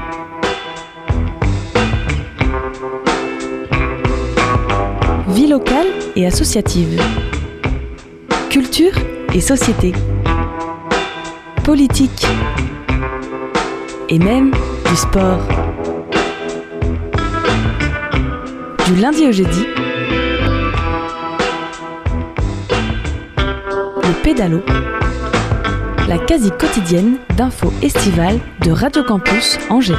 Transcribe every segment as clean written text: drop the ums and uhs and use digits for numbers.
Vie locale et associative. Culture et société. Politique. Et même du sport. Du lundi au jeudi, le pédalo, la quasi quotidienne d'infos estivales de Radio Campus Angers.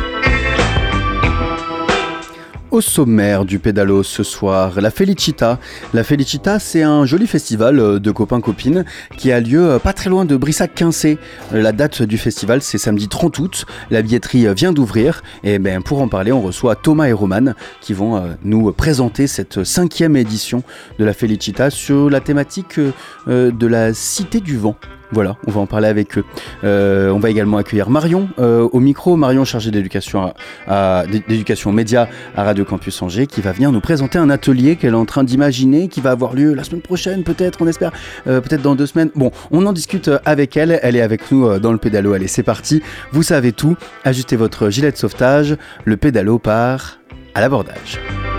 Au sommaire du pédalo ce soir, la Felicita. La Felicita, c'est un joli festival de copains-copines qui a lieu pas très loin de Brissac-Quincé. La date du festival, c'est samedi 30 août. La billetterie vient d'ouvrir. Et pour en parler, on reçoit Thomas et Romane qui vont nous présenter cette 5e édition de la Felicita sur la thématique de la Cité du Vent. Voilà, on va en parler avec eux. On va également accueillir Marion au micro. Marion, chargée d'éducation média à Radio Campus Angers, qui va venir nous présenter un atelier qu'elle est en train d'imaginer, qui va avoir lieu la semaine prochaine, peut-être, on espère, peut-être dans 2 semaines. Bon, on en discute avec elle. Elle est avec nous dans le pédalo. Allez, c'est parti. Vous savez tout. Ajustez votre gilet de sauvetage. Le pédalo part à l'abordage.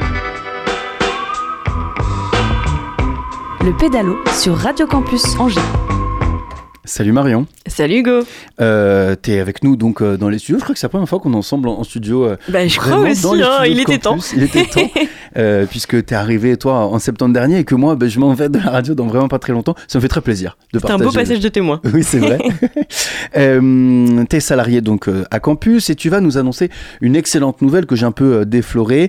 Le pédalo sur Radio Campus Angers. Salut Marion. Salut Hugo. T'es avec nous donc dans les studios. Je crois que c'est la première fois qu'on est ensemble en studio. Je crois aussi, il était temps. Il était temps. Puisque t'es arrivé toi en septembre dernier et que moi je m'en vais de la radio dans vraiment pas très longtemps. Ça me fait très plaisir de partager. C'est un beau passage de témoin. Oui, c'est vrai. T'es salarié donc à Campus et tu vas nous annoncer une excellente nouvelle que j'ai un peu déflorée.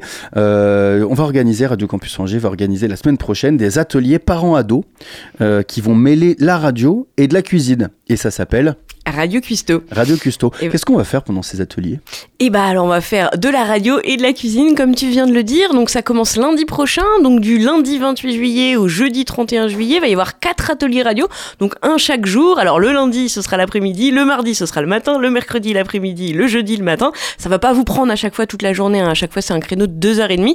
On va organiser, Radio Campus Angers va organiser la semaine prochaine des ateliers parents-ados qui vont mêler la radio et de la cuisine. Et ça s'appelle Radio Cuisto. Radio Cuisto. Qu'est-ce qu'on va faire pendant ces ateliers ? Alors on va faire de la radio et de la cuisine comme tu viens de le dire. Donc ça commence lundi prochain, donc du lundi 28 juillet au jeudi 31 juillet, il va y avoir 4 ateliers radio, donc un chaque jour. Alors le lundi ce sera l'après-midi, le mardi ce sera le matin, le mercredi l'après-midi, le jeudi le matin. Ça va pas vous prendre à chaque fois toute la journée, hein. À chaque fois c'est un créneau de 2h30.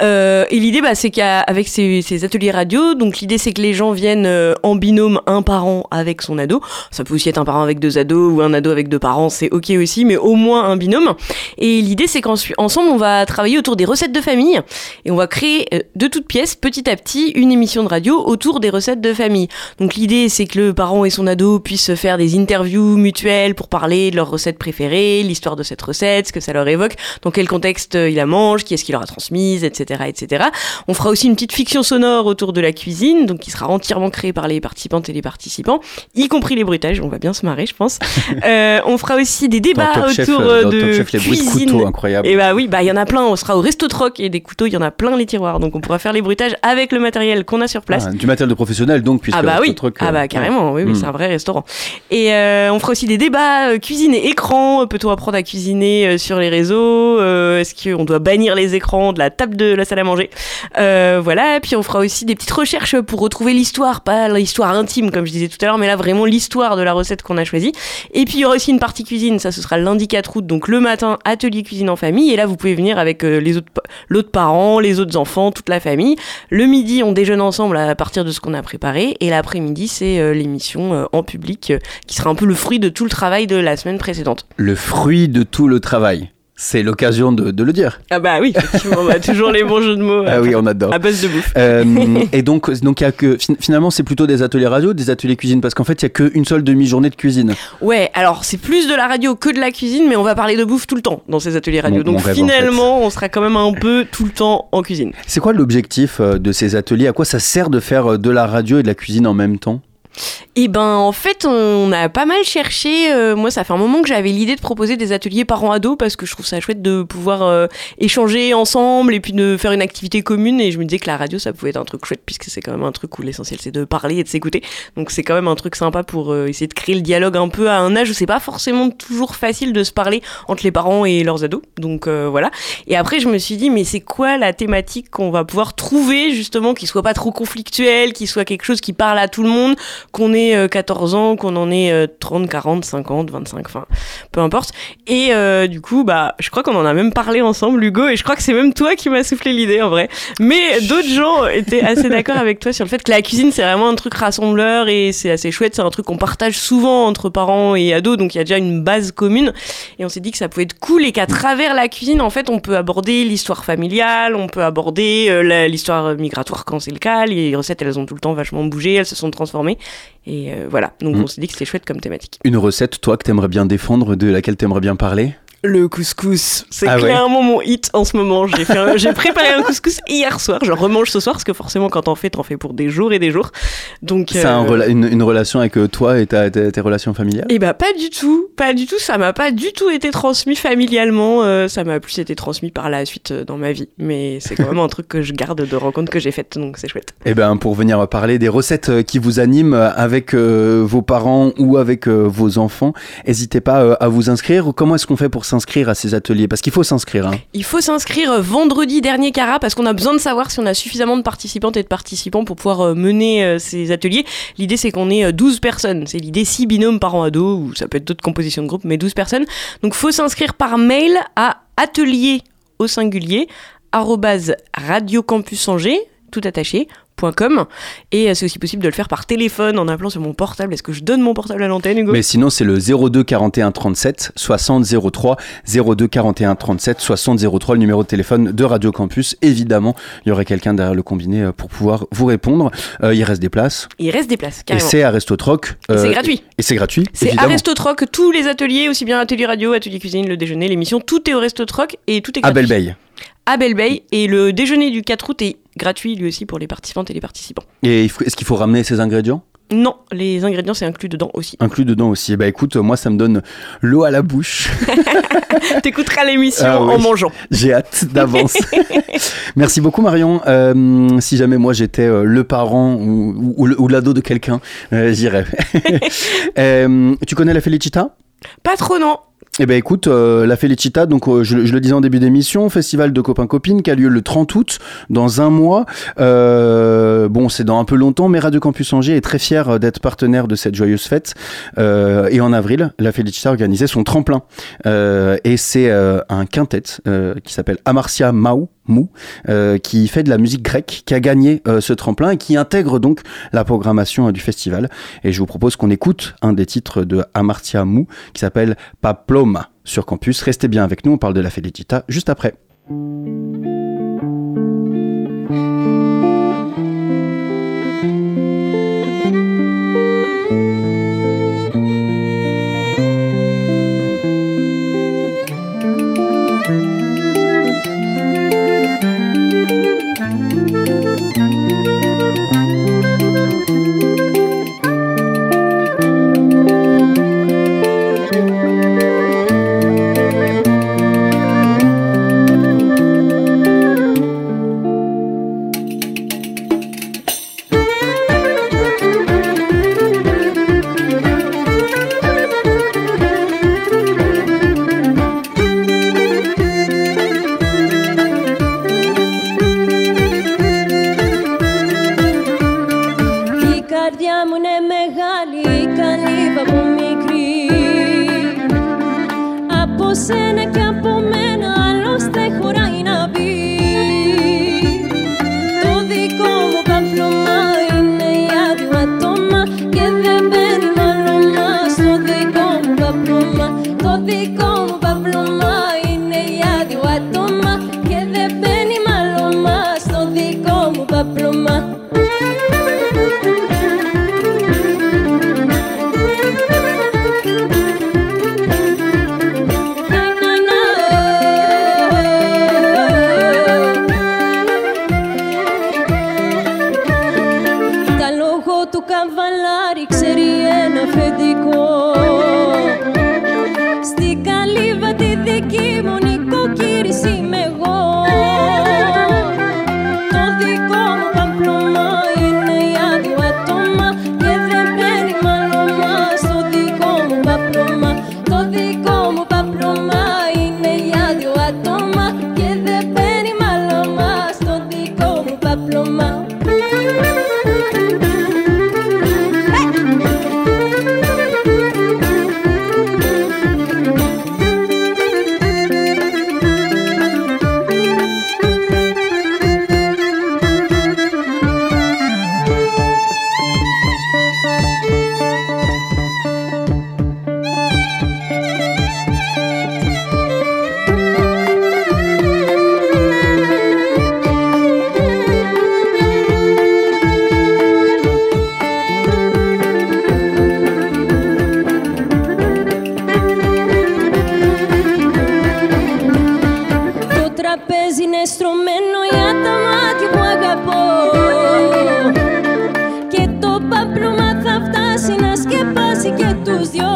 Et l'idée c'est qu'avec ces ateliers radio, donc l'idée c'est que les gens viennent en binôme, un parent avec son ado. Ça peut aussi être un parent avec 2 ados ou un ado avec 2 parents, c'est ok aussi, mais au moins un binôme. Et l'idée c'est qu'ensemble on va travailler autour des recettes de famille et on va créer de toutes pièces petit à petit une émission de radio autour des recettes de famille. Donc l'idée c'est que le parent et son ado puissent faire des interviews mutuelles pour parler de leurs recettes préférées, l'histoire de cette recette, ce que ça leur évoque, dans quel contexte il la mange, qui est-ce qui leur a transmise, etc., etc. On fera aussi une petite fiction sonore autour de la cuisine, donc qui sera entièrement créée par les participantes et les participants, y compris les bruitages, on va bien se marrer je pense. On fera aussi des débats autour de Top Chef, les bruits de couteaux incroyables. Et oui, il y en a plein, on sera au Resto Troc et des couteaux, il y en a plein les tiroirs, donc on pourra faire les bruitages avec le matériel qu'on a sur place. Du matériel de professionnel donc, puisque oui. Troc, carrément, oui, c'est un vrai restaurant. Et on fera aussi des débats cuisine et écran. Peut-on apprendre à cuisiner sur les réseaux, est-ce qu'on doit bannir les écrans de la table de la salle à manger, voilà. Et puis on fera aussi des petites recherches pour retrouver l'histoire, pas l'histoire intime comme je disais tout à l'heure, mais là vraiment l'histoire de la recette qu'on a choisie. Et puis il y aura aussi une partie cuisine, ça ce sera le lundi 4 août, donc le matin, atelier cuisine en famille, et là vous pouvez venir avec l'autre parent, les autres enfants, toute la famille. Le midi on déjeune ensemble à partir de ce qu'on a préparé, et l'après-midi c'est l'émission en public qui sera un peu le fruit de tout le travail de la semaine précédente. Le fruit de tout le travail. C'est l'occasion de le dire. Oui, effectivement, toujours les bons jeux de mots. Oui, on adore. À base de bouffe. Et donc il y a que finalement c'est plutôt des ateliers radio, des ateliers cuisine, parce qu'en fait il y a qu'une seule demi-journée de cuisine. Ouais, alors c'est plus de la radio que de la cuisine, mais on va parler de bouffe tout le temps dans ces ateliers radio. Donc finalement, en fait, on sera quand même un peu tout le temps en cuisine. C'est quoi l'objectif de ces ateliers ? À quoi ça sert de faire de la radio et de la cuisine en même temps ? En fait, on a pas mal cherché. Moi, ça fait un moment que j'avais l'idée de proposer des ateliers parents-ados parce que je trouve ça chouette de pouvoir échanger ensemble et puis de faire une activité commune. Et je me disais que la radio, ça pouvait être un truc chouette puisque c'est quand même un truc où l'essentiel c'est de parler et de s'écouter. Donc c'est quand même un truc sympa pour essayer de créer le dialogue un peu à un âge où c'est pas forcément toujours facile de se parler entre les parents et leurs ados. Donc voilà. Et après, je me suis dit, mais c'est quoi la thématique qu'on va pouvoir trouver justement qui soit pas trop conflictuelle, qui soit quelque chose qui parle à tout le monde, qu'on ait 14 ans, qu'on en ait 30, 40, 50, 25, enfin, peu importe. Et du coup, je crois qu'on en a même parlé ensemble, Hugo, et je crois que c'est même toi qui m'as soufflé l'idée, en vrai. Mais d'autres gens étaient assez d'accord avec toi sur le fait que la cuisine, c'est vraiment un truc rassembleur et c'est assez chouette. C'est un truc qu'on partage souvent entre parents et ados, donc il y a déjà une base commune. Et on s'est dit que ça pouvait être cool et qu'à travers la cuisine, en fait, on peut aborder l'histoire familiale, on peut aborder l'histoire migratoire quand c'est le cas. Les recettes, elles ont tout le temps vachement bougé, elles se sont transformées. Et voilà, donc on s'est dit que c'était chouette comme thématique. Une recette, toi, que t'aimerais bien défendre, de laquelle t'aimerais bien parler ? Le couscous, c'est clairement mon hit en ce moment. J'ai préparé un couscous hier soir. Je remange ce soir parce que forcément, quand t'en fais pour des jours et des jours. Donc, ça a une relation avec toi et tes relations familiales ? Eh ben, pas du tout. Ça m'a pas du tout été transmis familialement. Ça m'a plus été transmis par la suite dans ma vie. Mais c'est quand même un truc que je garde de rencontres que j'ai faites. Donc, c'est chouette. Eh ben, pour venir parler des recettes qui vous animent avec vos parents ou avec vos enfants, n'hésitez pas à vous inscrire. Comment est-ce qu'on fait pour s'inscrire à ces ateliers ? Parce qu'il faut s'inscrire. Hein. Il faut s'inscrire vendredi dernier Cara parce qu'on a besoin de savoir si on a suffisamment de participantes et de participants pour pouvoir mener ces ateliers. L'idée, c'est qu'on ait 12 personnes. C'est l'idée 6 binômes parents-ados ou ça peut être d'autres compositions de groupe, mais 12 personnes. Donc, il faut s'inscrire par mail à atelier au singulier @radiocampusangers, tout attaché, .com. Et c'est aussi possible de le faire par téléphone en appelant sur mon portable. Est-ce que je donne mon portable à l'antenne, Hugo ? Mais sinon, c'est le 02 41 37 60 03. 02 41 37 60 03, le numéro de téléphone de Radio Campus. Évidemment, il y aurait quelqu'un derrière le combiné pour pouvoir vous répondre. Il reste des places. Carrément. Et c'est à Restotroc. Et c'est gratuit. C'est gratuit, c'est évidemment. À Restotroc, tous les ateliers, aussi bien atelier radio, atelier cuisine, le déjeuner, l'émission, tout est au Restotroc et tout est gratuit. À Belle-Beille. À Belle-Beille. Et le déjeuner du 4 août est gratuit, lui aussi, pour les participantes et les participants. Et est-ce qu'il faut ramener ces ingrédients ? Non, les ingrédients, c'est inclus dedans aussi. Bah écoute, moi, ça me donne l'eau à la bouche. T'écouteras l'émission en mangeant. J'ai hâte d'avance. Merci beaucoup, Marion. Si jamais moi, j'étais le parent ou l'ado de quelqu'un, j'irais. Tu connais la Felicita ? Pas trop, non. Eh ben écoute, la Felicita, donc je le disais en début d'émission, festival de copains-copines qui a lieu le 30 août, dans un mois. Bon, c'est dans un peu longtemps, mais Radio Campus Angers est très fier d'être partenaire de cette joyeuse fête. Et en avril, la Felicita organisait son tremplin. Et c'est un quintet qui s'appelle Amarcia Mou, qui fait de la musique grecque, qui a gagné ce tremplin et qui intègre donc la programmation du festival. Et je vous propose qu'on écoute un des titres de Amarcia Mou qui s'appelle Paploma sur Campus. Restez bien avec nous, on parle de la Felicita juste après. παίζει είναι στρωμένο για τα μάτια που αγαπώ. Και το παπλώμα θα φτάσει να σκεπάσει και τους δυο.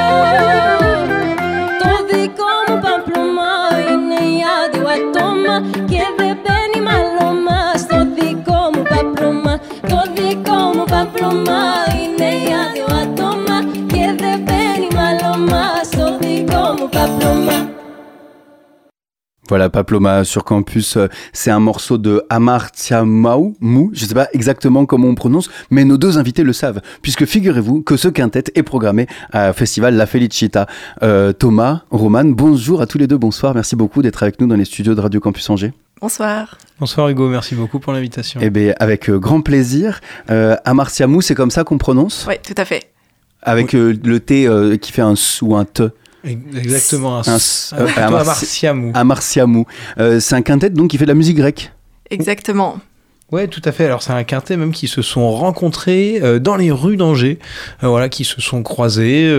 Το δικό μου παπλώμα είναι για δύο ατόμα και δεν μπαίνει μαλώμα στο δικό μου παπλώμα. Το δικό μου παπλώμα είναι για δύο ατόμα και δεν μπαίνει μαλώμα στο δικό μου παπλώμα. Voilà, Paploma sur Campus, c'est un morceau de Amartya Mou, je ne sais pas exactement comment on prononce, mais nos deux invités le savent, puisque figurez-vous que ce quintet est programmé au festival La Felicita. Thomas, Roman, bonjour à tous les deux, bonsoir, merci beaucoup d'être avec nous dans les studios de Radio Campus Angers. Bonsoir. Bonsoir Hugo, merci beaucoup pour l'invitation. Eh bien, avec grand plaisir. Amartya Mou, c'est comme ça qu'on prononce ? Oui, tout à fait. Avec le T qui fait un S ou un T. Exactement, Amartya Mou. Amartya Mou. C'est un quintet donc qui fait de la musique grecque. Exactement. Ouais, tout à fait. Alors c'est un quintet même qui se sont rencontrés dans les rues d'Angers, voilà, qui se sont croisés.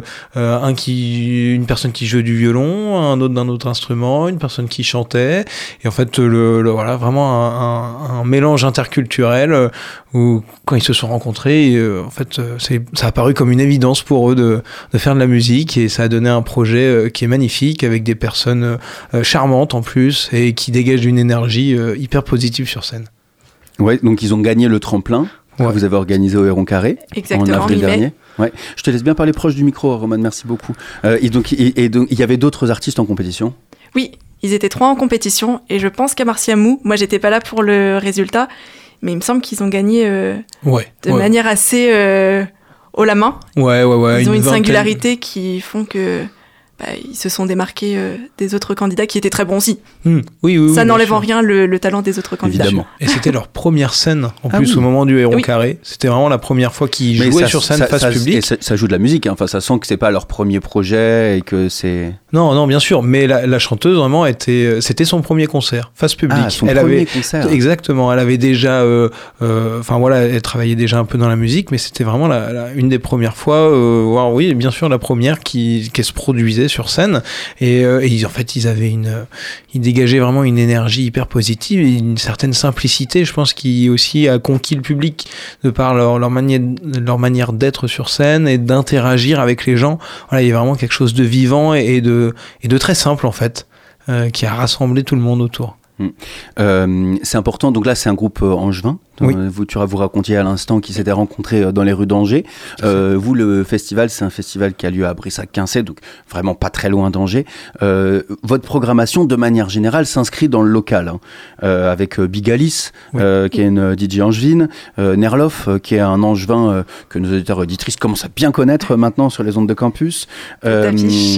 Une personne qui jouait du violon, un autre d'un autre instrument, une personne qui chantait, et en fait voilà, vraiment un mélange interculturel où quand ils se sont rencontrés, en fait, ça a paru comme une évidence pour eux de faire de la musique, et ça a donné un projet qui est magnifique avec des personnes charmantes en plus et qui dégagent une énergie hyper positive sur scène. Ouais, donc ils ont gagné le tremplin que vous avez organisé au Héron Carré en avril dernier. Ouais. Je te laisse bien parler proche du micro, Roman, merci beaucoup. Et donc il y avait d'autres artistes en compétition ? Oui, ils étaient 3 en compétition, et je pense qu'Amartya Mou, moi j'étais pas là pour le résultat, mais il me semble qu'ils ont gagné de manière assez haut la main. Ouais. Ils ont une singularité qui font que ils se sont démarqués des autres candidats qui étaient très bons aussi. Oui, ça n'enlève en rien le talent des autres candidats. Évidemment. Et c'était leur première scène, en plus, au moment du Héron Carré. C'était vraiment la première fois qu'ils jouaient sur scène face public. Et ça joue de la musique, hein. Enfin, ça sent que c'est pas leur premier projet et que c'est... Non, bien sûr, mais la chanteuse, vraiment, c'était son premier concert, face public. Ah, son premier concert. Exactement, elle avait déjà... elle travaillait déjà un peu dans la musique, mais c'était vraiment une des premières fois, oui, bien sûr, la première qui se produisait sur scène, et en fait ils dégageaient vraiment une énergie hyper positive et une certaine simplicité, je pense, qui aussi a conquis le public de par leur manière d'être sur scène et d'interagir avec les gens. Voilà, il y a vraiment quelque chose de vivant et de très simple en fait, qui a rassemblé tout le monde autour. C'est important, donc là c'est un groupe angevin. Oui. Vous racontiez à l'instant qu'ils s'étaient rencontrés dans les rues d'Angers. Vous, le festival, c'est un festival qui a lieu à Brissac-Quincey, donc vraiment pas très loin d'Angers. Votre programmation, de manière générale, s'inscrit dans le local, hein, avec Bigalis, qui est une DJ angevine, Nerloff, qui est un angevin que nos auditeurs et auditrices commencent à bien connaître maintenant sur les ondes de campus. La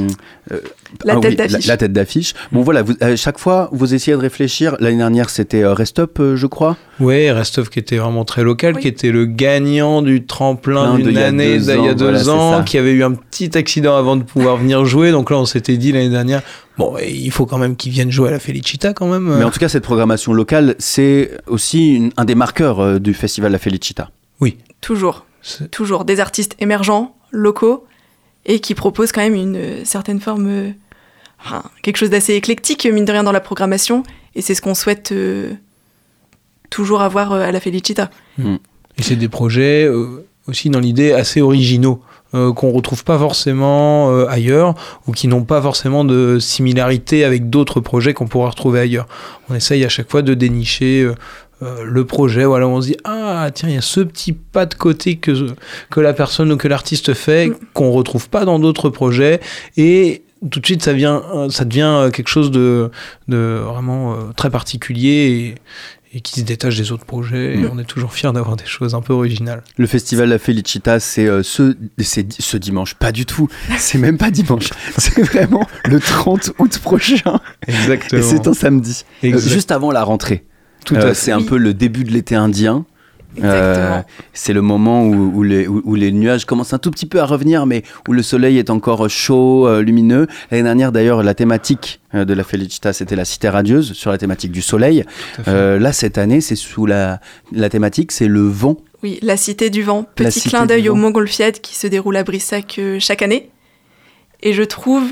tête d'affiche. Bon voilà, chaque fois, vous essayez de réfléchir. L'année dernière, c'était Rest Up, je crois. Oui, Rest Up qui était vraiment très local, qui était le gagnant du tremplin d'une année d'il y a 2 ans, qui avait eu un petit accident avant de pouvoir venir jouer. Donc là, on s'était dit l'année dernière, il faut quand même qu'ils viennent jouer à la Felicita quand même. Mais en tout cas, cette programmation locale, c'est aussi un des marqueurs du festival La Felicita. Oui. Toujours des artistes émergents, locaux, et qui proposent quand même une certaine forme, quelque chose d'assez éclectique, mine de rien, dans la programmation. Et c'est ce qu'on souhaite toujours avoir à la Felicita. Et c'est des projets aussi dans l'idée assez originaux, qu'on retrouve pas forcément ailleurs, ou qui n'ont pas forcément de similarité avec d'autres projets qu'on pourrait retrouver ailleurs. On essaye à chaque fois de dénicher le projet, voilà, où on se dit tiens, il y a ce petit pas de côté que la personne ou que l'artiste fait, qu'on retrouve pas dans d'autres projets, et tout de suite ça devient quelque chose de vraiment très particulier et qui se détache des autres projets, et on est toujours fiers d'avoir des choses un peu originales. Le festival La Felicita, c'est ce dimanche, pas du tout, c'est même pas dimanche, c'est vraiment le 30 août prochain. Exactement. Et c'est un samedi, juste avant la rentrée. C'est un peu le début de l'été indien. C'est le moment où les nuages commencent un tout petit peu à revenir, mais où le soleil est encore chaud, lumineux. L'année dernière, d'ailleurs, la thématique de la Felicita, c'était la Cité radieuse, sur la thématique du soleil. Là, cette année, c'est sous la thématique, c'est le vent. Oui, la Cité du vent. Petit clin d'œil au Montgolfiade qui se déroule à Brissac chaque année. Et je trouve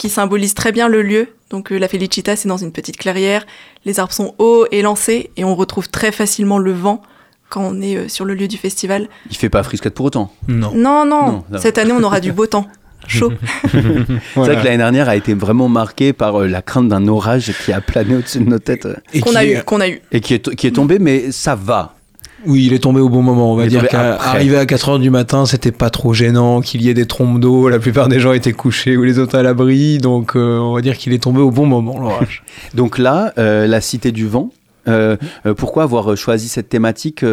qui symbolise très bien le lieu. Donc la Felicita, c'est dans une petite clairière, les arbres sont hauts et lancés, et on retrouve très facilement le vent quand on est sur le lieu du festival. Il fait pas frisquette pour autant. Non. Cette année, on aura du beau temps. Chaud. C'est vrai que l'année dernière a été vraiment marquée par la crainte d'un orage qui a plané au-dessus de nos têtes. Et qu'on a eu. Et qui est tombé, mais ça va. Oui, il est tombé au bon moment. On va dire qu'arrivé à 4h du matin, c'était pas trop gênant, qu'il y ait des trompes d'eau. La plupart des gens étaient couchés ou les autres à l'abri. Donc, on va dire qu'il est tombé au bon moment, l'orage. Donc là, la Cité du Vent. Pourquoi avoir choisi cette thématique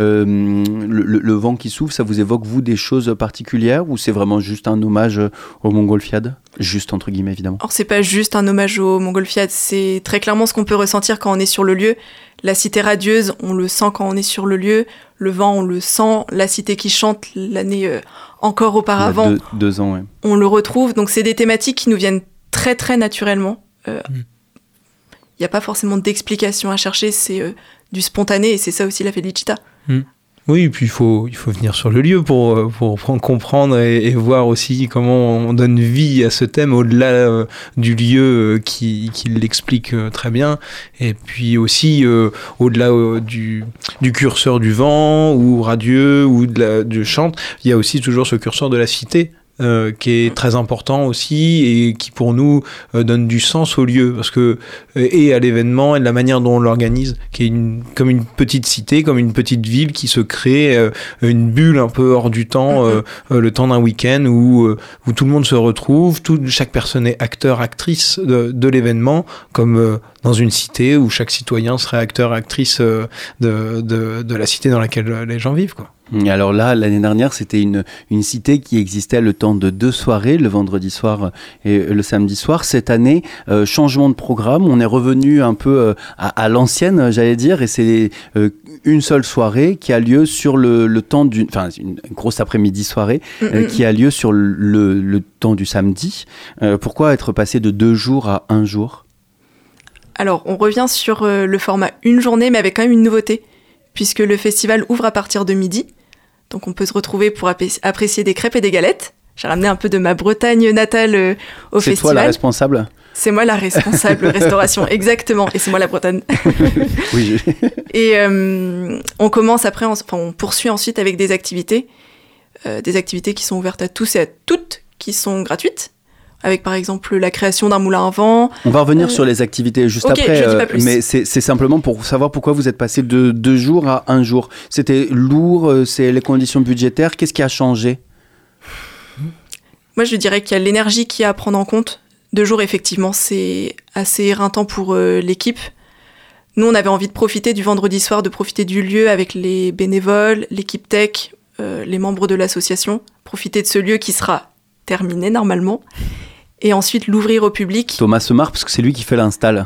le vent qui souffle, ça vous évoque, vous, des choses particulières ou c'est vraiment juste un hommage aux Montgolfiades ? Juste entre guillemets, évidemment. Or, c'est pas juste un hommage aux Montgolfiades, c'est très clairement ce qu'on peut ressentir quand on est sur le lieu. La cité radieuse, on le sent quand on est sur le lieu. Le vent, on le sent. La cité qui chante l'année encore auparavant. Deux ans, ouais. On le retrouve. Donc, c'est des thématiques qui nous viennent très, très naturellement. Il n'y a pas forcément d'explication à chercher, c'est du spontané et c'est ça aussi la Felicita. Oui, et puis il faut venir sur le lieu pour comprendre et voir aussi comment on donne vie à ce thème au-delà du lieu qui l'explique très bien. Et puis aussi au-delà du curseur du vent ou radieux ou du chant, il y a aussi toujours ce curseur de la cité. Qui est très important aussi et qui pour nous donne du sens au lieu parce que et à l'événement et de la manière dont on l'organise, qui est comme une petite cité, comme une petite ville qui se crée une bulle un peu hors du temps, le temps d'un week-end où tout le monde se retrouve, chaque personne est acteur, actrice de l'événement, comme dans une cité où chaque citoyen serait acteur, actrice de la cité dans laquelle les gens vivent, quoi. Et alors là, l'année dernière, c'était une cité qui existait le temps de 2 soirées, le vendredi soir et le samedi soir. Cette année, changement de programme, on est revenu un peu à l'ancienne, j'allais dire, et c'est une seule soirée qui a lieu sur le temps une grosse après-midi soirée qui a lieu sur le temps du samedi. Pourquoi être passé de 2 jours à 1 jour ? Alors, on revient sur le format une journée, mais avec quand même une nouveauté, puisque le festival ouvre à partir de midi. Donc on peut se retrouver pour apprécier des crêpes et des galettes. J'ai ramené un peu de ma Bretagne natale au festival. C'est toi la responsable ? C'est moi la responsable restauration, exactement. Et c'est moi la Bretagne. Oui. Et on commence après, on poursuit ensuite avec des activités qui sont ouvertes à tous et à toutes, qui sont gratuites. Avec par exemple la création d'un moulin à vent. On va revenir sur les activités juste après, mais c'est simplement pour savoir pourquoi vous êtes passé de 2 jours à 1 jour. C'était lourd, c'est les conditions budgétaires, qu'est-ce qui a changé ? Moi je dirais qu'il y a l'énergie qu'il y a à prendre en compte. 2 jours effectivement c'est assez éreintant pour l'équipe. Nous on avait envie de profiter du vendredi soir, de profiter du lieu avec les bénévoles, l'équipe tech, les membres de l'association, profiter de ce lieu qui sera terminé normalement. Et ensuite l'ouvrir au public. Thomas se marre parce que c'est lui qui fait l'install.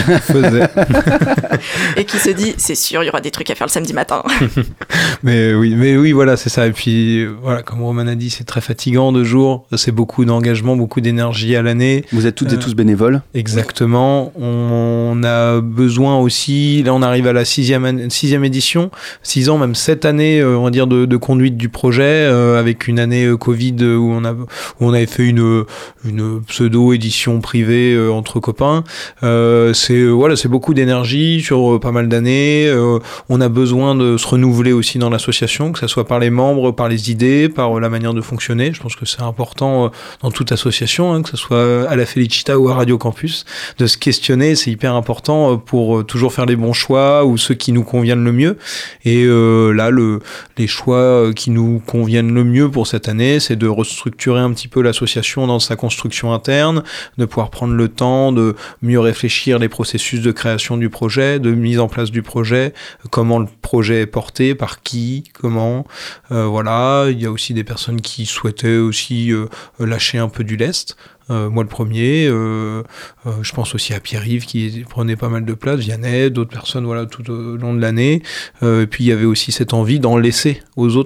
Et qui se dit, c'est sûr, il y aura des trucs à faire le samedi matin. mais oui, voilà, c'est ça. Et puis, voilà, comme Roman a dit, c'est très fatigant 2 jours. C'est beaucoup d'engagement, beaucoup d'énergie à l'année. Vous êtes toutes et tous bénévoles ? Exactement. On a besoin aussi, là on arrive à la 6e édition, 6 ans, même 7 années, on va dire, de conduite du projet, avec une année Covid où on avait fait une pseudo-édition privée entre copains. C'est beaucoup d'énergie sur pas mal d'années. On a besoin de se renouveler aussi dans l'association, que ce soit par les membres, par les idées, par la manière de fonctionner. Je pense que c'est important dans toute association, que ce soit à la Felicita ou à Radio Campus, de se questionner. C'est hyper important pour toujours faire les bons choix ou ceux qui nous conviennent le mieux. Et là, les choix qui nous conviennent le mieux pour cette année, c'est de restructurer un petit peu l'association dans sa construction interne, de pouvoir prendre le temps de mieux réfléchir les processus de création du projet, de mise en place du projet, comment le projet est porté, par qui, comment, voilà. Il y a aussi des personnes qui souhaitaient aussi lâcher un peu du lest. Moi le premier, je pense aussi à Pierre-Yves qui prenait pas mal de place, Vianney, d'autres personnes, voilà, tout au long de l'année. Et puis il y avait aussi cette envie d'en laisser aux autres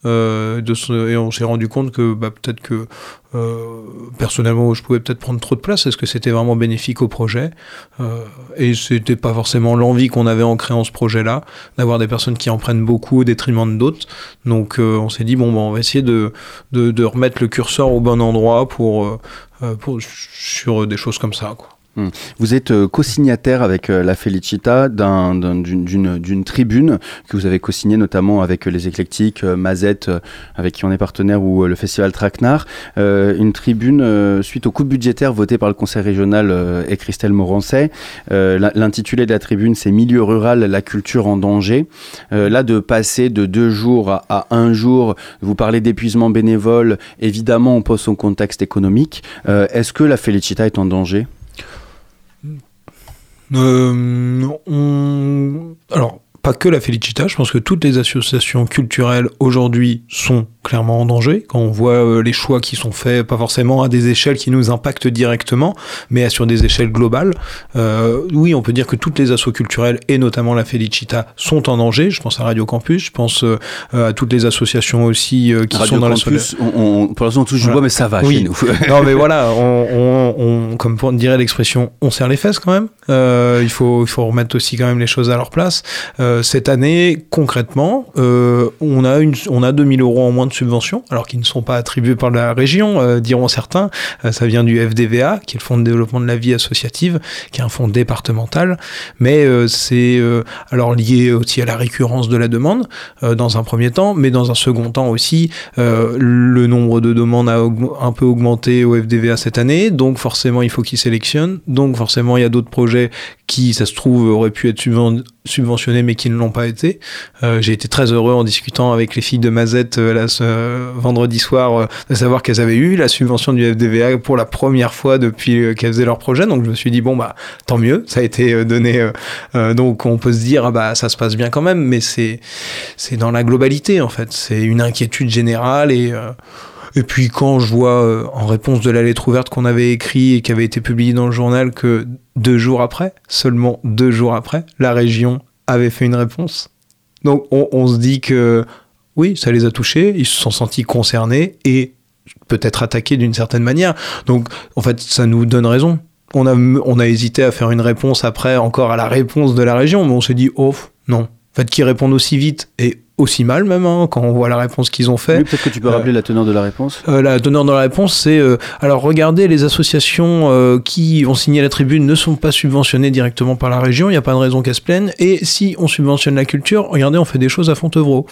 et on s'est rendu compte que peut-être que personnellement je pouvais peut-être prendre trop de place. Est-ce que c'était vraiment bénéfique au projet, et c'était pas forcément l'envie qu'on avait en créant ce projet-là, d'avoir des personnes qui en prennent beaucoup au détriment d'autres. Donc on s'est dit on va essayer de remettre le curseur au bon endroit pour sur des choses comme ça, quoi. Vous êtes co-signataire avec la Felicita d'une tribune que vous avez co-signée notamment avec les Éclectiques, Mazette, avec qui on est partenaire, ou le festival Traquenard. Une tribune suite aux coupes budgétaires votées par le conseil régional et Christelle Morancet. L'intitulé de la tribune, c'est « Milieu rural, la culture en danger ». Là, de passer de 2 jours à 1 jour, vous parlez d'épuisement bénévole, évidemment on pose son contexte économique. Est-ce que la Felicita est en danger ? Alors, pas que la Felicita, je pense que toutes les associations culturelles aujourd'hui sont clairement en danger. Quand on voit les choix qui sont faits, pas forcément à des échelles qui nous impactent directement, mais sur des échelles globales, oui, on peut dire que toutes les assos culturelles, et notamment la Felicita, sont en danger. Je pense à Radio Campus, je pense à toutes les associations aussi qui Radio sont dans Campus, pour l'instant on touche du bois, mais ça va chez nous. Non, mais voilà, on comme dirait l'expression, on serre les fesses quand même. Il faut remettre aussi quand même les choses à leur place. Cette année, concrètement, on a 2000 € en moins de subventions, alors qu'ils ne sont pas attribués par la région, diront certains. Ça vient du FDVA, qui est le Fonds de développement de la vie associative, qui est un fonds départemental, mais c'est alors lié aussi à la récurrence de la demande, dans un premier temps, mais dans un second temps aussi, le nombre de demandes a un peu augmenté au FDVA cette année, donc forcément il faut qu'ils sélectionnent, donc forcément il y a d'autres projets qui, ça se trouve, auraient pu être subventionnés mais qui ne l'ont pas été. J'ai été très heureux en discutant avec les filles de Mazette ce vendredi soir de savoir qu'elles avaient eu la subvention du FDVA pour la première fois depuis qu'elles faisaient leur projet, donc je me suis dit tant mieux, ça a été donné, donc on peut se dire ça se passe bien quand même, mais c'est dans la globalité en fait, c'est une inquiétude générale. Et puis quand je vois en réponse de la lettre ouverte qu'on avait écrite et qui avait été publiée dans le journal que seulement 2 jours après, la région avait fait une réponse. Donc on se dit que oui, ça les a touchés, ils se sont sentis concernés et peut-être attaqués d'une certaine manière. Donc en fait, ça nous donne raison. On a hésité à faire une réponse après, encore à la réponse de la région, mais on s'est dit non. En fait, qu'ils répondent aussi vite et aussi mal même, quand on voit la réponse qu'ils ont fait. Oui, peut-être que tu peux rappeler la teneur de la réponse. La teneur de la réponse, c'est alors regardez, les associations qui ont signé la tribune ne sont pas subventionnées directement par la région, il n'y a pas de raison qu'elles se plaignent, et si on subventionne la culture, regardez, on fait des choses à Fontevraud.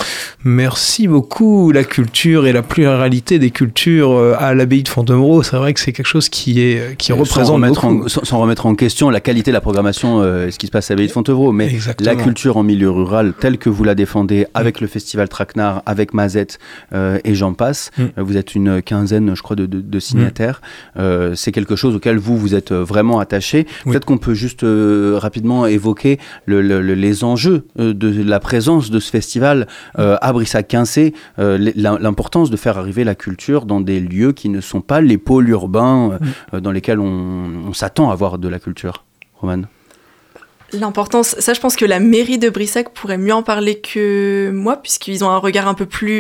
Merci beaucoup. La culture et la pluralité des cultures à l'abbaye de Fontevraud, c'est vrai que c'est quelque chose qui représente beaucoup. Sans remettre en question la qualité de la programmation, ce qui se passe à l'abbaye de Fontevraud, mais exactement. La culture en milieu rural, telle que vous la défendez avec le festival Traquenard, avec Mazette et j'en passe, vous êtes une quinzaine, je crois, de signataires. C'est quelque chose auquel vous êtes vraiment attachés. Oui. Peut-être qu'on peut juste rapidement évoquer les enjeux de la présence de ce festival à Brissac-Quincé, l'importance de faire arriver la culture dans des lieux qui ne sont pas les pôles urbains dans lesquels on s'attend à voir de la culture. Romane. L'importance, ça je pense que la mairie de Brissac pourrait mieux en parler que moi, puisqu'ils ont un regard un peu plus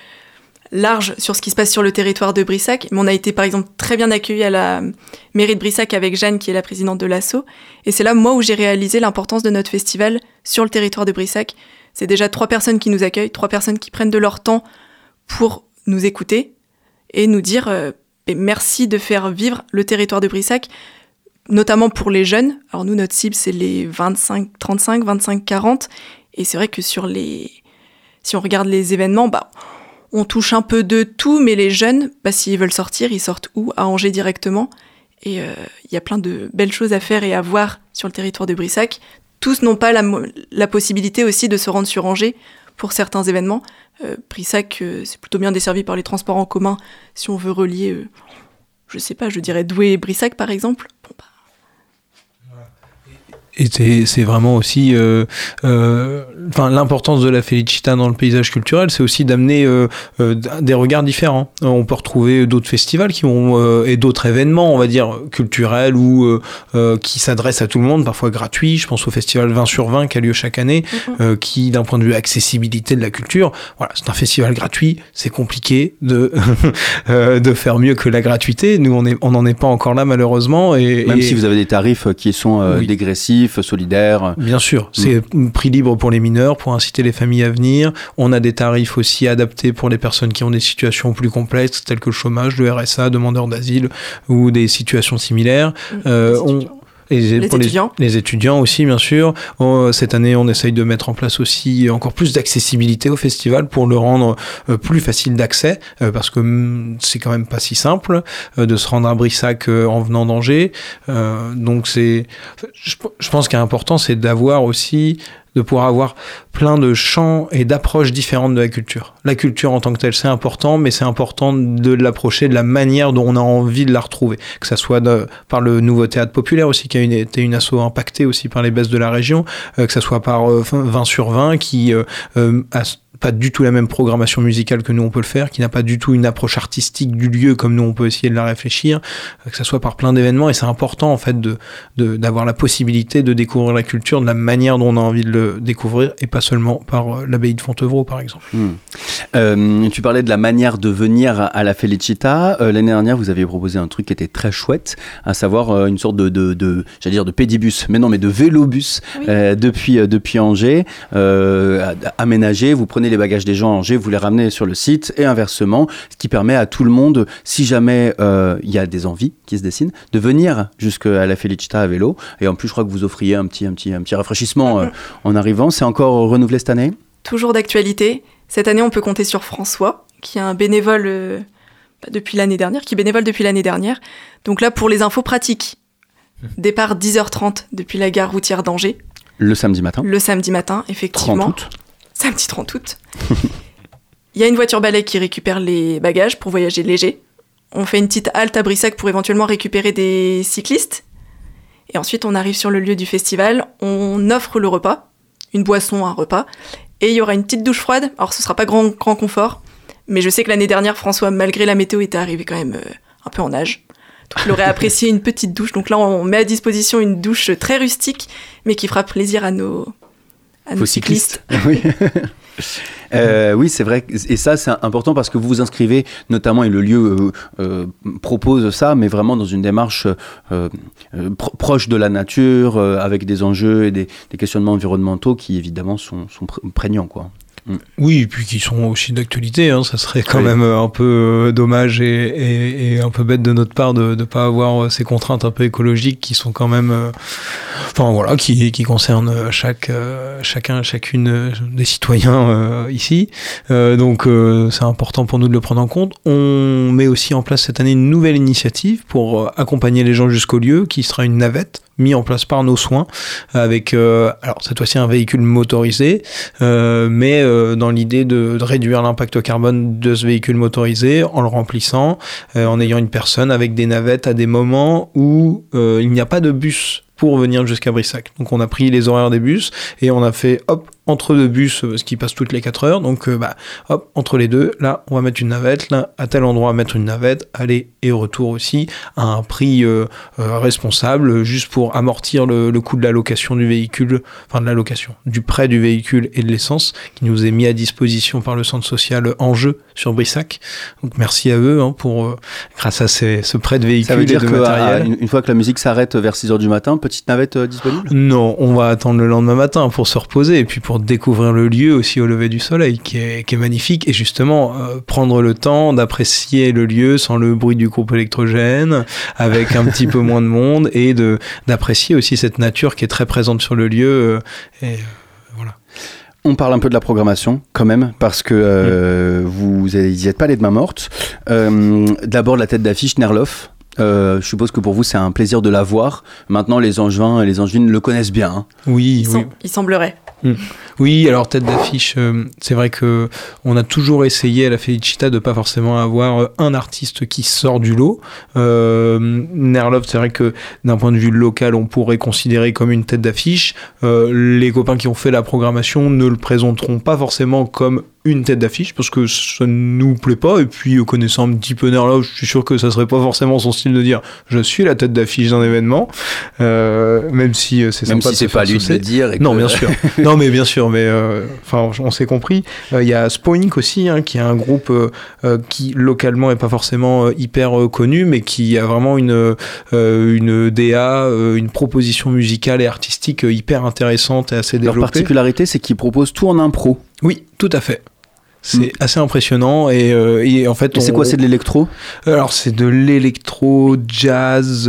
large sur ce qui se passe sur le territoire de Brissac. Mais on a été par exemple très bien accueillis à la mairie de Brissac avec Jeanne, qui est la présidente de l'asso. Et c'est là, moi, où j'ai réalisé l'importance de notre festival sur le territoire de Brissac. C'est déjà 3 personnes qui nous accueillent, 3 personnes qui prennent de leur temps pour nous écouter et nous dire merci de faire vivre le territoire de Brissac, notamment pour les jeunes. Alors nous, notre cible, c'est les 25-35, 25-40. Et c'est vrai que si on regarde les événements, on touche un peu de tout, mais les jeunes, s'ils veulent sortir, ils sortent où ? À Angers directement. Et il y a plein de belles choses à faire et à voir sur le territoire de Brissac. Tous n'ont pas la possibilité aussi de se rendre sur Angers pour certains événements. Brissac, c'est plutôt bien desservi par les transports en commun. Si on veut relier, je dirais Douai et Brissac, par exemple. c'est vraiment aussi l'importance de la Felicita dans le paysage culturel, c'est aussi d'amener des regards différents. On peut retrouver d'autres festivals et d'autres événements, on va dire, culturels ou qui s'adressent à tout le monde, parfois gratuits. Je pense au festival 20 sur 20 qui a lieu chaque année, qui, d'un point de vue accessibilité de la culture, voilà, c'est un festival gratuit, c'est compliqué de faire mieux que la gratuité. Nous, on n'en est pas encore là, malheureusement. Même si vous avez des tarifs qui sont dégressifs, solidaires. Bien sûr, c'est prix libre pour les mineurs, pour inciter les familles à venir. On a des tarifs aussi adaptés pour les personnes qui ont des situations plus complexes, telles que le chômage, le RSA, demandeurs d'asile ou des situations similaires. Les étudiants aussi, bien sûr. Cette année, on essaye de mettre en place aussi encore plus d'accessibilité au festival pour le rendre plus facile d'accès, parce que c'est quand même pas si simple de se rendre à Brissac en venant d'Angers. Donc je pense qu'il est important, c'est de pouvoir avoir plein de champs et d'approches différentes de la culture. La culture en tant que telle, c'est important, mais c'est important de l'approcher de la manière dont on a envie de la retrouver. Que ça soit par le Nouveau Théâtre Populaire aussi, qui a été une asso impactée aussi par les baisses de la région, que ça soit par 20 sur 20, qui a pas du tout la même programmation musicale que nous on peut le faire, qui n'a pas du tout une approche artistique du lieu comme nous on peut essayer de la réfléchir, que ça soit par plein d'événements, et c'est important en fait d'avoir la possibilité de découvrir la culture de la manière dont on a envie de le découvrir, et pas seulement par l'abbaye de Fontevraud par exemple. Tu parlais de la manière de venir à la Felicita. L'année dernière vous aviez proposé un truc qui était très chouette, à savoir une sorte j'allais dire de pédibus, mais non, mais de vélobus, depuis Angers, aménagé. Vous prenez les bagages des gens à Angers, vous les ramenez sur le site et inversement, ce qui permet à tout le monde, si jamais il y a des envies qui se dessinent, de venir jusqu'à la Felicita à vélo. Et en plus, je crois que vous offriez un petit rafraîchissement en arrivant. C'est encore renouvelé cette année ? Toujours d'actualité. Cette année, on peut compter sur François, qui est un bénévole depuis l'année dernière. Donc là, pour les infos pratiques, départ 10h30 depuis la gare routière d'Angers. Le samedi matin, effectivement. 30 août. Samedi 30 août. Il y a une voiture balai qui récupère les bagages pour voyager léger. On fait une petite halte à Brissac pour éventuellement récupérer des cyclistes. Et ensuite, on arrive sur le lieu du festival. On offre le repas, une boisson, un repas. Et il y aura une petite douche froide. Alors, ce sera pas grand confort. Mais je sais que l'année dernière, François, malgré la météo, était arrivé quand même un peu en nage. Donc, il aurait apprécié une petite douche. Donc là, on met à disposition une douche très rustique, mais qui fera plaisir à nos cyclistes. Oui. Oui, c'est vrai. Et ça, c'est important parce que vous vous inscrivez, notamment, et le lieu propose ça, mais vraiment dans une démarche proche de la nature, avec des enjeux et des questionnements environnementaux qui, évidemment, sont prégnants, quoi. Oui, et puis qui sont aussi d'actualité, ça serait quand même un peu dommage et un peu bête de notre part de ne pas avoir ces contraintes un peu écologiques qui sont quand même qui concernent chacune des citoyens ici. Donc c'est important pour nous de le prendre en compte. On met aussi en place cette année une nouvelle initiative pour accompagner les gens jusqu'au lieu, qui sera une navette mis en place par nos soins avec alors cette fois-ci un véhicule motorisé, mais dans l'idée de réduire l'impact carbone de ce véhicule motorisé en le remplissant, en ayant une personne avec des navettes à des moments où il n'y a pas de bus pour venir jusqu'à Brissac. Donc on a pris les horaires des bus et on a fait entre deux bus, ce qui passe toutes les 4 heures, donc entre les deux, là on va mettre une navette, là à tel endroit on va mettre une navette, aller et retour aussi, à un prix responsable, juste pour amortir le coût de la location du véhicule, enfin de la location, du prêt du véhicule et de l'essence, qui nous est mis à disposition par le centre social Enjeu sur Brissac. Donc merci à eux pour grâce à ce prêt de véhicule. Ça veut dire et de matériel. Une fois que la musique s'arrête vers 6h du matin, petite navette disponible ? Non, on va attendre le lendemain matin pour se reposer et puis pour découvrir le lieu aussi au lever du soleil qui est magnifique, et justement prendre le temps d'apprécier le lieu sans le bruit du groupe électrogène, avec un petit peu moins de monde, et d'apprécier aussi cette nature qui est très présente sur le lieu. Voilà. On parle un peu de la programmation quand même, parce que vous n'y êtes pas les mains mortes. D'abord la tête d'affiche Nerloff. Je suppose que pour vous c'est un plaisir de la voir. Maintenant les Angevins et les Angevines le connaissent bien. Oui. Il semblerait. Oui, alors tête d'affiche, c'est vrai que on a toujours essayé à la Felicita de pas forcément avoir un artiste qui sort du lot. Nerlove, c'est vrai que d'un point de vue local, on pourrait considérer comme une tête d'affiche. Les copains qui ont fait la programmation ne le présenteront pas forcément comme une tête d'affiche parce que ça ne nous plaît pas, et puis connaissant un petit peu Nerlove, je suis sûr que ça serait pas forcément son style de dire je suis la tête d'affiche d'un événement, même si c'est sympa, même si c'est pas lui de le dire non bien sûr non mais bien sûr, mais enfin on s'est compris. Il y a Spoink aussi, qui est un groupe qui localement est pas forcément hyper connu, mais qui a vraiment une DA, une proposition musicale et artistique hyper intéressante et assez développée. Leur particularité, c'est qu'ils proposent tout en impro. Oui, tout à fait. C'est assez impressionnant, et en fait... Et c'est quoi, c'est de l'électro ? Alors c'est de l'électro, jazz,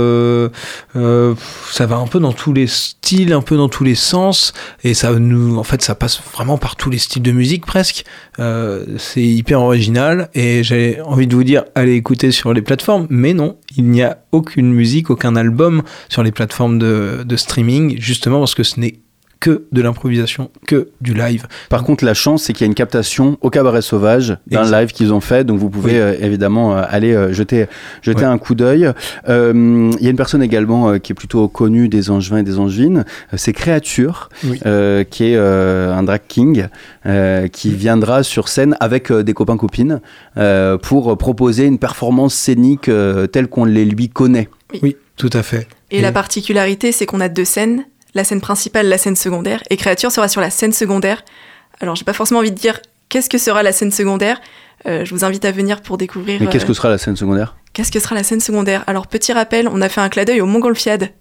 ça va un peu dans tous les styles, un peu dans tous les sens, et ça passe vraiment par tous les styles de musique presque. C'est hyper original, et j'ai envie de vous dire, allez écouter sur les plateformes, mais non, il n'y a aucune musique, aucun album sur les plateformes de streaming, justement parce que ce n'est que de l'improvisation, que du live. Par contre, la chance, c'est qu'il y a une captation au Cabaret Sauvage d'un live qu'ils ont fait, donc vous pouvez évidemment aller jeter un coup d'œil. Il y a une personne également qui est plutôt connue des Angevins et des Angevines, c'est Créature, qui est un drag king, qui viendra sur scène avec des copains-copines pour proposer une performance scénique telle qu'on les lui connaît. Oui, tout à fait. Et la particularité, c'est qu'on a 2 scènes. La scène principale, la scène secondaire, et Créature sera sur la scène secondaire. Alors, j'ai pas forcément envie de dire qu'est-ce que sera la scène secondaire. Je vous invite à venir pour découvrir... Mais qu'est-ce que sera la scène secondaire ? Qu'est-ce que sera la scène secondaire ? Alors, petit rappel, on a fait un clin d'œil au Montgolfiade.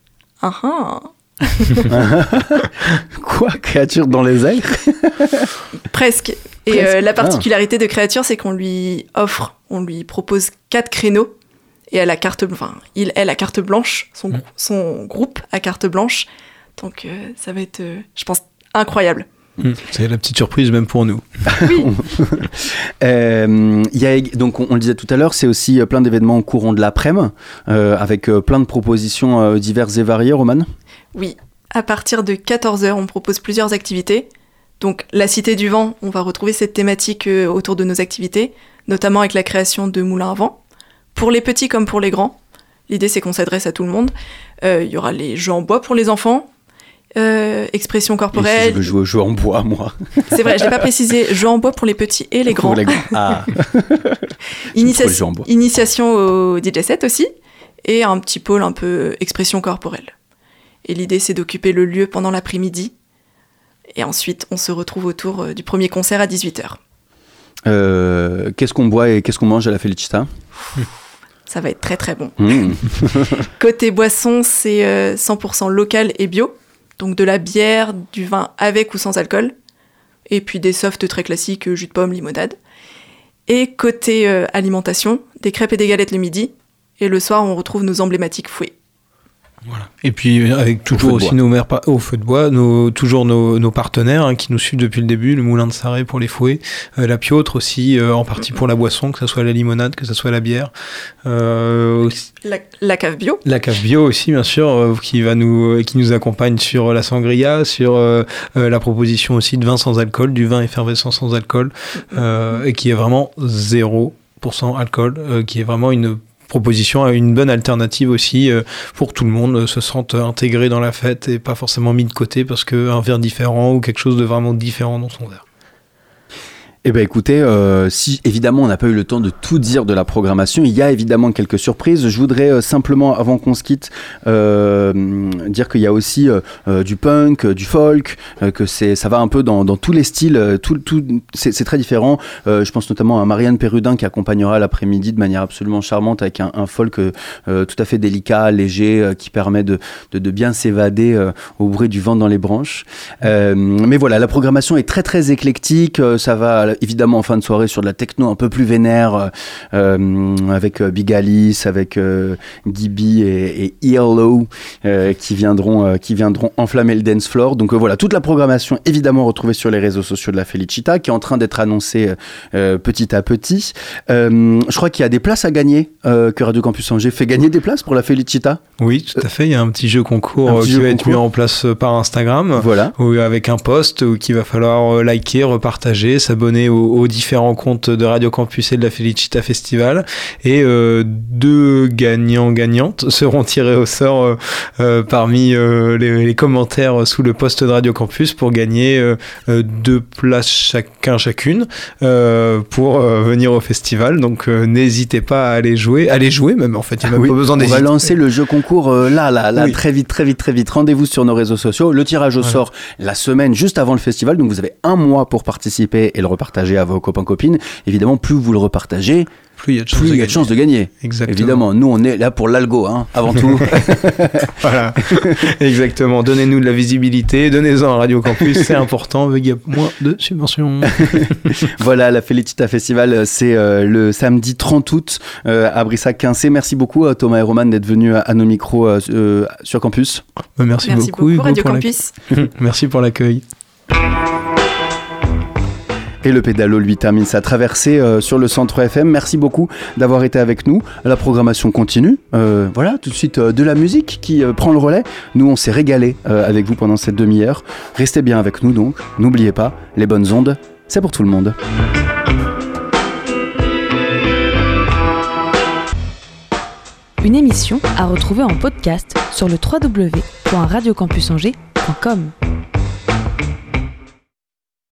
Quoi ? Créature dans les airs ? Presque. Et la particularité de Créature, c'est qu'on lui propose 4 créneaux, et elle a carte blanche, son groupe a carte blanche. Donc ça va être, je pense, incroyable. C'est la petite surprise même pour nous. Oui. Donc on le disait tout à l'heure, c'est aussi plein d'événements au courant de l'après-midi, avec plein de propositions diverses et variées, Romane ? Oui, à partir de 14h, on propose plusieurs activités. Donc la Cité du Vent, on va retrouver cette thématique autour de nos activités, notamment avec la création de moulins à vent, pour les petits comme pour les grands. L'idée, c'est qu'on s'adresse à tout le monde. Il y aura les jeux en bois pour les enfants, expression corporelle. Et si je veux jouer aux jeux en bois, moi. C'est vrai, je l'ai pas précisé. Jeux en bois pour les petits et les grands. Pour les grands. Ah. Initiation au DJ set aussi, et un petit pôle un peu expression corporelle. Et l'idée, c'est d'occuper le lieu pendant l'après-midi. Et ensuite, on se retrouve autour du premier concert à 18h. Qu'est-ce qu'on boit et qu'est-ce qu'on mange à la Felicita ? Ça va être très très bon. Côté boisson, c'est 100% local et bio. Donc de la bière, du vin avec ou sans alcool. Et puis des softs très classiques, jus de pomme, limonade. Et côté alimentation, des crêpes et des galettes le midi. Et le soir, on retrouve nos emblématiques fouets. Voilà. Et puis avec toujours aussi au feu de bois, nos partenaires qui nous suivent depuis le début, le Moulin de Sarré pour les fouets, la Piotre aussi en partie pour la boisson, que ce soit la limonade, que ce soit la bière, aussi. La cave bio. La cave bio aussi bien sûr, qui nous accompagne sur la sangria, sur la proposition aussi de vin sans alcool, du vin effervescent sans alcool, et qui est vraiment 0% alcool, qui est vraiment une proposition à une bonne alternative aussi pour que tout le monde se sente intégré dans la fête et pas forcément mis de côté parce qu'un verre différent ou quelque chose de vraiment différent dans son verre. Eh bien écoutez, si évidemment on n'a pas eu le temps de tout dire de la programmation, il y a évidemment quelques surprises. Je voudrais simplement, avant qu'on se quitte, dire qu'il y a aussi du punk, du folk, que ça va un peu dans tous les styles, c'est très différent. Je pense notamment à Marianne Perrudin qui accompagnera l'après-midi de manière absolument charmante avec un folk tout à fait délicat, léger, qui permet de bien s'évader au bruit du vent dans les branches. Mais voilà, la programmation est très très éclectique, ça va évidemment en fin de soirée sur de la techno un peu plus vénère, avec Big Alice, avec Gibi et ELO qui viendront enflammer le dance floor. Donc voilà, toute la programmation évidemment retrouvée sur les réseaux sociaux de la Felicita, qui est en train d'être annoncée petit à petit. Je crois qu'il y a des places à gagner, que Radio Campus Angers fait gagner des places pour la Felicita. Oui, tout à fait. Il y a un petit jeu concours qui va être mis en place par Instagram, voilà. Avec un post qu'il va falloir liker, repartager, s'abonner aux différents comptes de Radio Campus et de la Felicita Festival. Et 2 gagnantes seront tirés au sort parmi les commentaires sous le post de Radio Campus pour gagner 2 places chacune pour venir au festival. Donc n'hésitez pas à aller jouer même en fait. Il n'y a même pas besoin d'hésiter. On va lancer le jeu concours là, oui. très vite. Rendez-vous sur nos réseaux sociaux. Le tirage au sort la semaine juste avant le festival. Donc vous avez 1 mois pour participer et le repartager à vos copains copines. Évidemment, plus vous le repartagez, plus il y a de chances de gagner. Exactement. Évidemment, nous on est là pour l'algo, avant tout. Voilà, exactement. Donnez-nous de la visibilité, donnez-en à Radio Campus, c'est important, il y a moins de subventions. Voilà, la Felicita Festival, c'est le samedi 30 août à Brissac-Quincé. Merci beaucoup Thomas et Roman d'être venus à nos micros sur Campus. Merci beaucoup Hugo, Radio Campus. Merci pour l'accueil. Et le pédalo, lui, termine sa traversée sur le Centre FM. Merci beaucoup d'avoir été avec nous. La programmation continue. Voilà, tout de suite de la musique qui prend le relais. Nous, on s'est régalé avec vous pendant cette demi-heure. Restez bien avec nous, donc. N'oubliez pas, les bonnes ondes, c'est pour tout le monde. Une émission à retrouver en podcast sur le www.radiocampusangers.com.